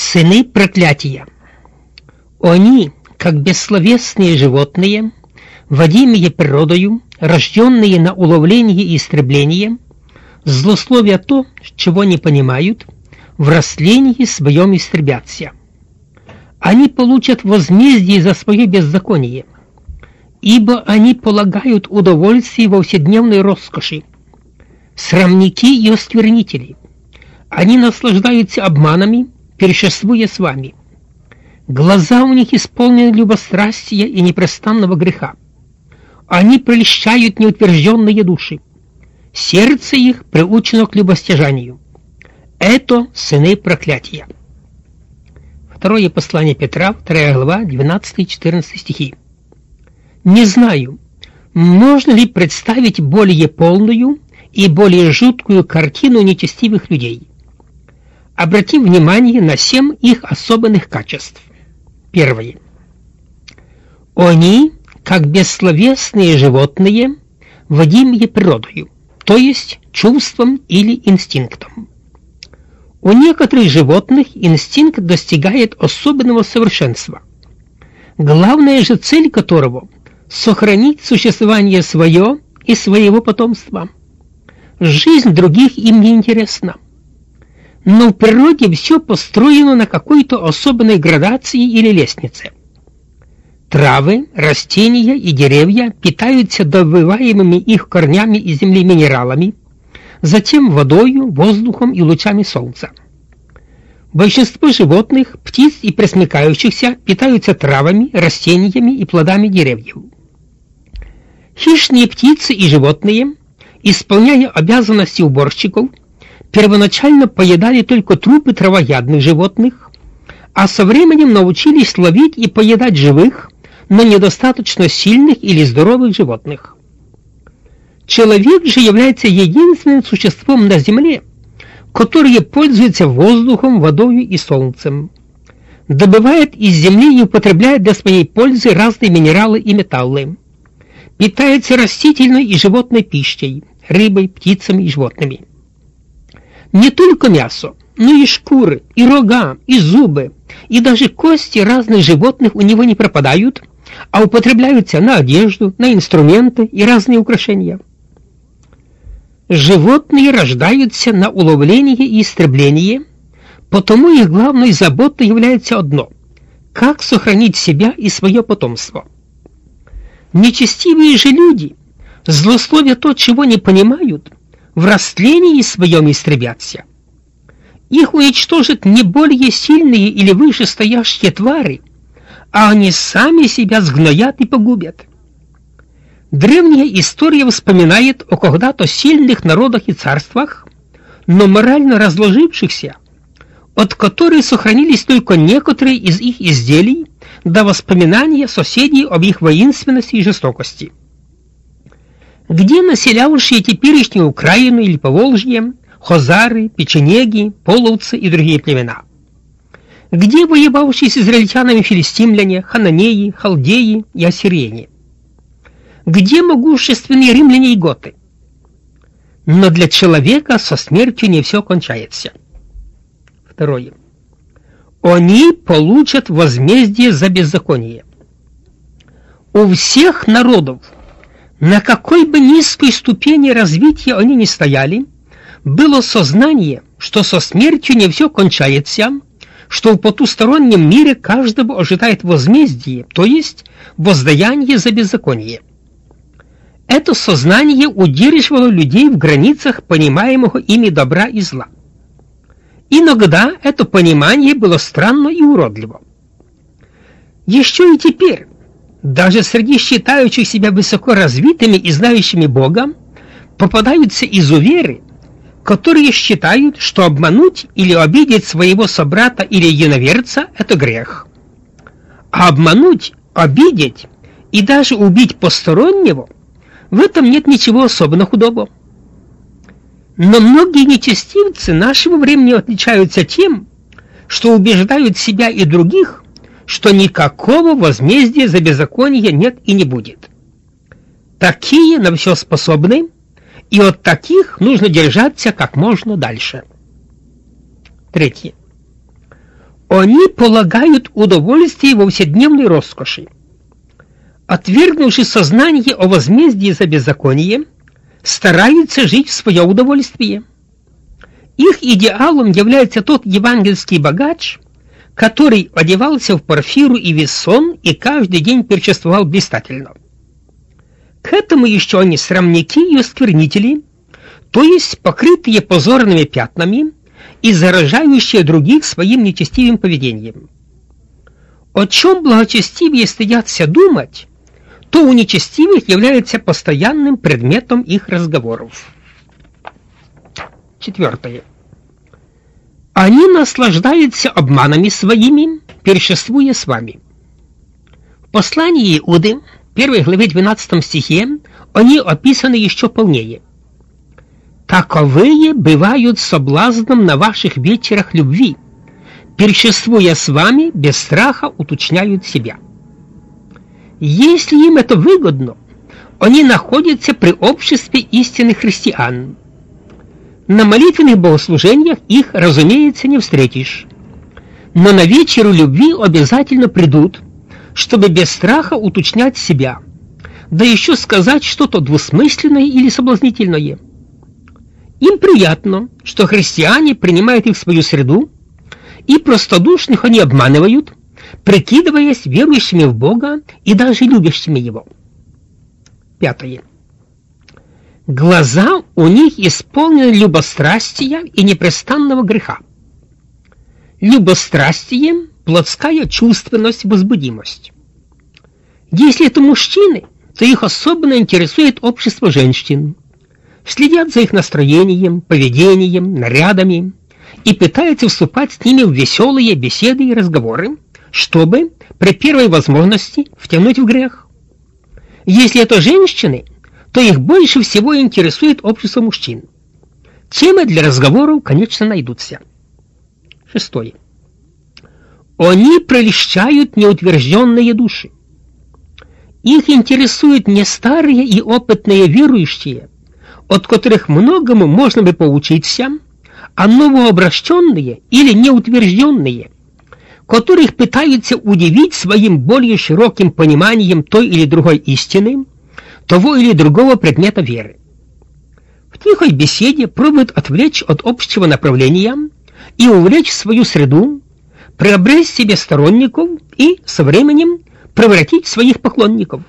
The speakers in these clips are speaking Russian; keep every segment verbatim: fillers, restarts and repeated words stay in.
Сыны проклятия. Они, как бессловесные животные, водимые природою, рожденные на уловление и истребление, злословия то, чего не понимают, в растлении своем истребятся. Они получат возмездие за свое беззаконие, ибо они полагают удовольствие во вседневной роскоши, срамники и осквернители. Они наслаждаются обманами, перешествуя с вами. Глаза у них исполнены любострастия и непрестанного греха. Они прельщают неутвержденные души. Сердце их приучено к любостяжанию. Это сыны проклятия. Второе послание Петра, вторая глава, двенадцатый-четырнадцатый стихи. Не знаю, можно ли представить более полную и более жуткую картину нечестивых людей. Обратим внимание на семь их особенных качеств. Первое. Они, как бессловесные животные, водимые природою, то есть чувством или инстинктом. У некоторых животных инстинкт достигает особенного совершенства, главная же цель которого – сохранить существование свое и своего потомства. Жизнь других им не интересна. Но в природе все построено на какой-то особенной градации или лестнице. Травы, растения и деревья питаются добываемыми их корнями из земли минералами, затем водою, воздухом и лучами солнца. Большинство животных, птиц и пресмыкающихся питаются травами, растениями и плодами деревьев. Хищные птицы и животные, исполняя обязанности уборщиков, первоначально поедали только трупы травоядных животных, а со временем научились ловить и поедать живых, но недостаточно сильных или здоровых животных. Человек же является единственным существом на земле, которое пользуется воздухом, водой и солнцем, добывает из земли и употребляет для своей пользы разные минералы и металлы, питается растительной и животной пищей, рыбой, птицами и животными. Не только мясо, но и шкуры, и рога, и зубы, и даже кости разных животных у него не пропадают, а употребляются на одежду, на инструменты и разные украшения. Животные рождаются на уловление и истребление, потому их главной заботой является одно – как сохранить себя и свое потомство. Нечестивые же люди, злословя то, чего не понимают, в растлении своем истребятся. Их уничтожат не более сильные или вышестоящие твари, а они сами себя сгноят и погубят. Древняя история вспоминает о когда-то сильных народах и царствах, но морально разложившихся, от которых сохранились только некоторые из их изделий до воспоминания соседей об их воинственности и жестокости. Где населявшие теперешнюю Украину или Поволжье, хозары, печенеги, половцы и другие племена? Где воевавшие с израильтянами филистимляне, хананеи, халдеи и ассирияне? Где могущественные римляне и готы? Но для человека со смертью не все кончается. Второе. Они получат возмездие за беззаконие. У всех народов, на какой бы низкой ступени развития они ни стояли, было сознание, что со смертью не все кончается, что в потустороннем мире каждого ожидает возмездие, то есть воздаяние за беззаконие. Это сознание удерживало людей в границах понимаемого ими добра и зла. Иногда это понимание было странно и уродливо. Еще и теперь, даже среди считающих себя высоко развитыми и знающими Бога, попадаются изуверы, которые считают, что обмануть или обидеть своего собрата или единоверца – это грех. А обмануть, обидеть и даже убить постороннего – в этом нет ничего особенно худого. Но многие нечестивцы нашего времени отличаются тем, что убеждают себя и других, что никакого возмездия за беззаконие нет и не будет. Такие на все способны, и от таких нужно держаться как можно дальше. Третье. Они полагают удовольствие во вседневной роскоши. Отвергнувши сознание о возмездии за беззаконие, стараются жить в свое удовольствие. Их идеалом является тот евангельский богач, который одевался в парфиру и вессон и каждый день пиршествовал блистательно. К этому еще они срамники и осквернители, то есть покрытые позорными пятнами и заражающие других своим нечестивым поведением. О чем благочестивые стыдятся думать, то у нечестивых является постоянным предметом их разговоров. Четвертое. Они наслаждаются обманами своими, пиршествуя с вами. В послании Иуды, первой главе двенадцатом стихе, они описаны еще полнее. «Таковые бывают соблазном на ваших вечерах любви, пиршествуя с вами, без страха уточняют себя». Если им это выгодно, они находятся при обществе истинных христиан. На молитвенных богослужениях их, разумеется, не встретишь. Но на вечеру любви обязательно придут, чтобы без страха уточнять себя, да еще сказать что-то двусмысленное или соблазнительное. Им приятно, что христиане принимают их в свою среду, и простодушных они обманывают, прикидываясь верующими в Бога и даже любящими Его. Пятое. Глаза у них исполнены любострастия и непрестанного греха. Любострастие – плотская чувственность, возбудимость. Если это мужчины, то их особенно интересует общество женщин, следят за их настроением, поведением, нарядами и пытаются вступать с ними в веселые беседы и разговоры, чтобы при первой возможности втянуть в грех. Если это женщины, то их больше всего интересует общество мужчин. Темы для разговоров, конечно, найдутся. Шестое. Они прельщают неутвержденные души. Их интересуют не старые и опытные верующие, от которых многому можно бы поучиться, а новообращенные или неутвержденные, которых пытаются удивить своим более широким пониманием той или другой истины, того или другого предмета веры. В тихой беседе пробуют отвлечь от общего направления и увлечь в свою среду, приобрести себе сторонников и, со временем, превратить в своих поклонников.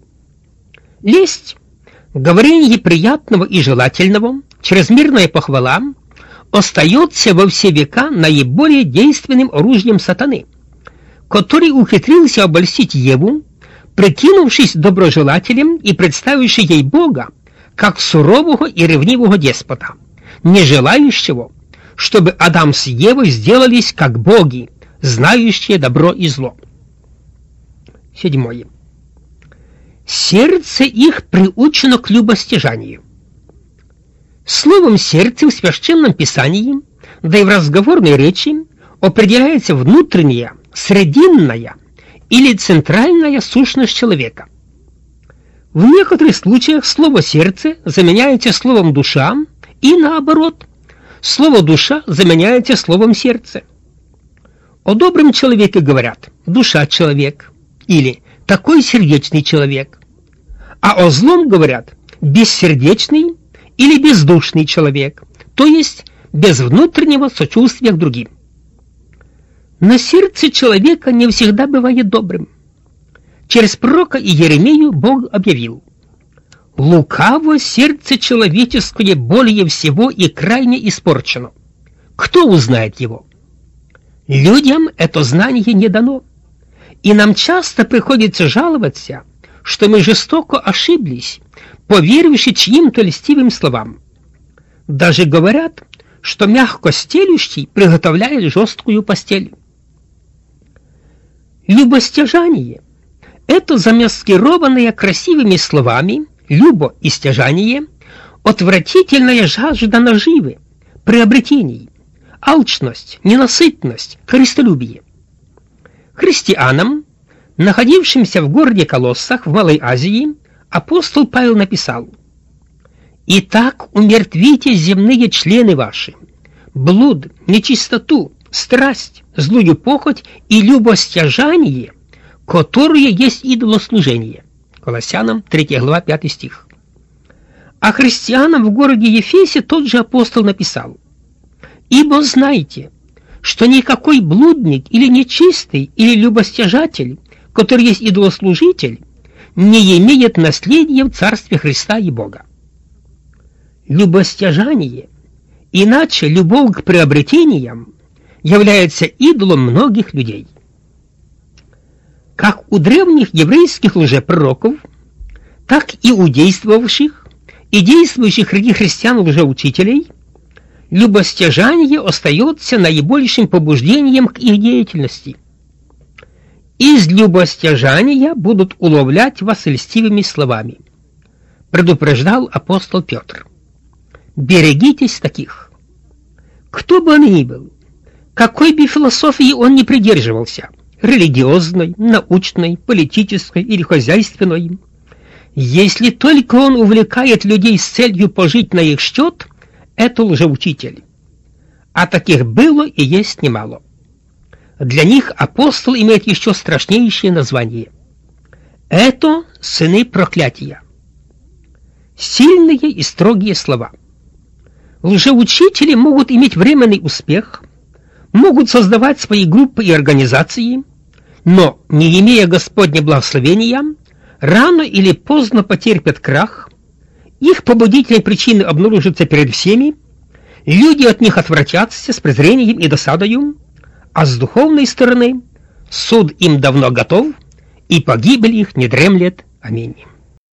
Лесть, говорение приятного и желательного, чрезмерная похвала остается во все века наиболее действенным оружием сатаны, который ухитрился обольстить Еву, прикинувшись доброжелателем и представивший ей Бога как сурового и ревнивого деспота, не желающего, чтобы Адам с Евой сделались как боги, знающие добро и зло. Седьмое. Сердце их приучено к любостяжанию. Словом сердце в Священном Писании, да и в разговорной речи, определяется внутренняя, срединная или центральная сущность человека. В некоторых случаях слово «сердце» заменяется словом «душа», и наоборот, слово «душа» заменяется словом «сердце». О добром человеке говорят «душа человек» или «такой сердечный человек», а о злом говорят «бессердечный» или «бездушный человек», то есть без внутреннего сочувствия к другим. Но сердце человека не всегда бывает добрым. Через пророка Иеремию Бог объявил: «Лукаво сердце человеческое более всего и крайне испорчено. Кто узнает его?» Людям это знание не дано, и нам часто приходится жаловаться, что мы жестоко ошиблись, поверивши чьим-то льстивым словам. Даже говорят, что мягко стелющий приготовляет жесткую постель. Любостяжание – это замаскированное красивыми словами любо и стяжание, отвратительная жажда наживы, приобретений, алчность, ненасытность, корыстолюбие. Христианам, находившимся в городе Колоссах в Малой Азии, апостол Павел написал: «Итак, умертвите земные члены ваши, блуд, нечистоту, страсть, злую похоть и любостяжание, которые есть идолослужение. Колоссянам третья глава, пятый стих. А христианам в городе Ефесе тот же апостол написал: «Ибо знайте, что никакой блудник или нечистый или любостяжатель, который есть идолослужитель, не имеет наследия в Царстве Христа и Бога». Любостяжание, иначе любовь к приобретениям, является идолом многих людей. Как у древних еврейских лжепророков, так и у действовавших и действующих среди христиан лжеучителей, любостяжание остается наибольшим побуждением к их деятельности. Из любостяжания будут уловлять вас льстивыми словами, предупреждал апостол Петр. Берегитесь таких. Кто бы он ни был, какой бы философии он ни придерживался, религиозной, научной, политической или хозяйственной, если только он увлекает людей с целью пожить на их счет, это лжеучитель. А таких было и есть немало. Для них апостол имеет еще страшнейшее название. Это сыны проклятия. Сильные и строгие слова. Лжеучители могут иметь временный успех, могут создавать свои группы и организации, но, не имея Господня благословения, рано или поздно потерпят крах, их побудительные причины обнаружатся перед всеми, люди от них отвратятся с презрением и досадою, а с духовной стороны суд им давно готов, и погибель их не дремлет. Аминь.